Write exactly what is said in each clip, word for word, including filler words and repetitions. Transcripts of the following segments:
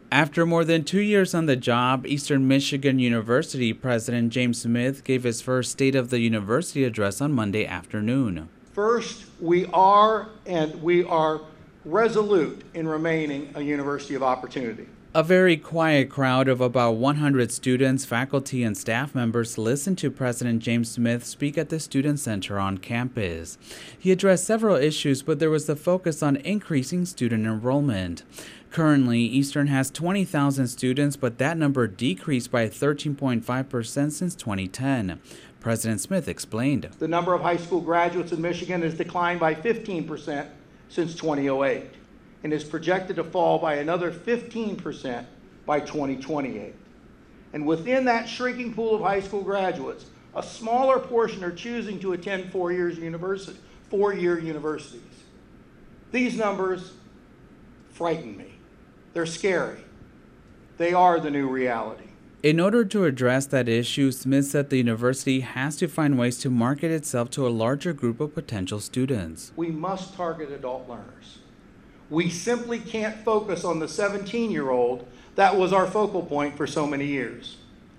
After more than two years on the job, Eastern Michigan University President James Smith gave his first State of the University address on Monday afternoon. First, we are and we are resolute in remaining a university of opportunity. A very quiet crowd of about one hundred students, faculty, and staff members listened to President James Smith speak at the Student Center on campus. He addressed several issues, but there was the focus on increasing student enrollment. Currently, Eastern has twenty thousand students, but that number decreased by thirteen point five percent since twenty ten. President Smith explained. The number of high school graduates in Michigan has declined by fifteen percent since two thousand eight and is projected to fall by another fifteen percent by twenty twenty-eight. And within that shrinking pool of high school graduates, a smaller portion are choosing to attend four years university, four-year universities. These numbers frighten me. They're scary. They are the new reality. In order to address that issue, Smith said the university has to find ways to market itself to a larger group of potential students. We must target adult learners. We simply can't focus on the seventeen-year-old that was our focal point for so many years.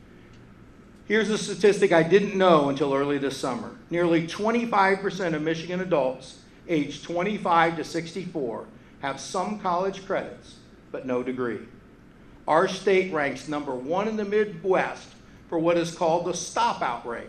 Here's a statistic I didn't know until early this summer. Nearly twenty-five percent of Michigan adults aged twenty-five to sixty-four have some college credits, but no degree. Our state ranks number one in the Midwest for what is called the stop-out rate.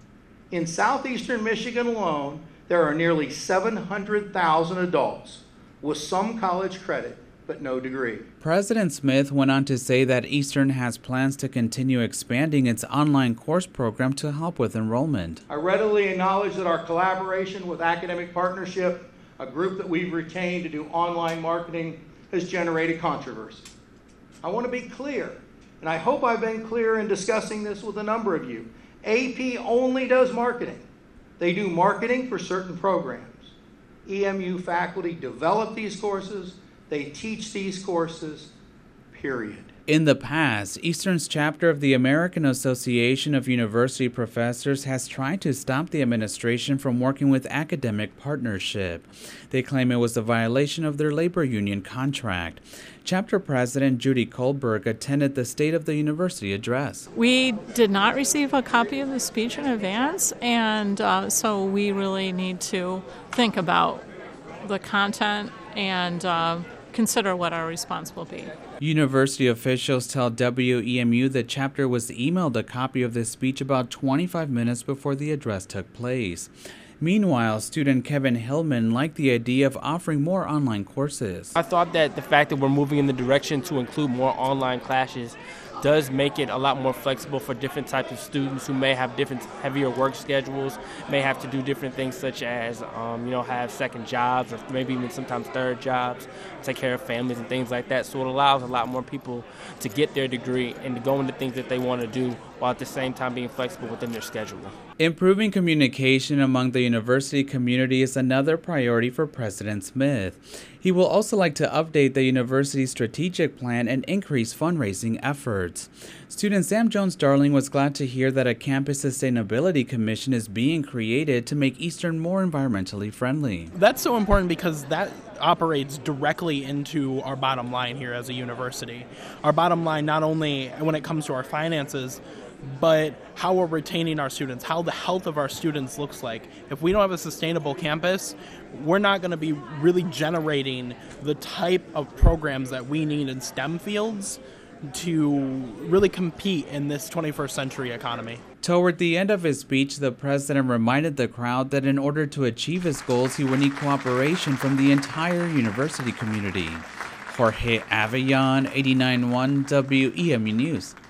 In southeastern Michigan alone, there are nearly seven hundred thousand adults with some college credit, but no degree. President Smith went on to say that Eastern has plans to continue expanding its online course program to help with enrollment. I readily acknowledge that our collaboration with Academic Partnership, a group that we've retained to do online marketing, has generated controversy. I want to be clear, and I hope I've been clear in discussing this with a number of you. A P only does marketing. They do marketing for certain programs. E M U faculty develop these courses, they teach these courses, period. In the past, Eastern's chapter of the American Association of University Professors has tried to stop the administration from working with Academic Partnership. They claim it was a violation of their labor union contract. Chapter President Judy Kohlberg attended the State of the University address. We did not receive a copy of the speech in advance, and uh, so we really need to think about the content and uh, consider what our response will be. University officials tell W E M U the chapter was emailed a copy of the speech about twenty-five minutes before the address took place. Meanwhile, student Kevin Hillman liked the idea of offering more online courses. I thought that the fact that we're moving in the direction to include more online classes does make it a lot more flexible for different types of students who may have different heavier work schedules, may have to do different things such as, um, you know, have second jobs or maybe even sometimes third jobs, take care of families and things like that. So it allows a lot more people to get their degree and to go into things that they want to do while at the same time being flexible within their schedule. Improving communication among the university community is another priority for President Smith. He will also like to update the university's strategic plan and increase fundraising efforts. Student Sam Jones-Darling was glad to hear that a campus sustainability commission is being created to make Eastern more environmentally friendly. That's so important because that operates directly into our bottom line here as a university. Our bottom line not only when it comes to our finances, but how we're retaining our students, how the health of our students looks like. If we don't have a sustainable campus, we're not going to be really generating the type of programs that we need in STEM fields to really compete in this twenty-first century economy. Toward the end of his speech, the president reminded the crowd that in order to achieve his goals, he would need cooperation from the entire university community. Jorge Avellon, eighty-nine point one W E M U News.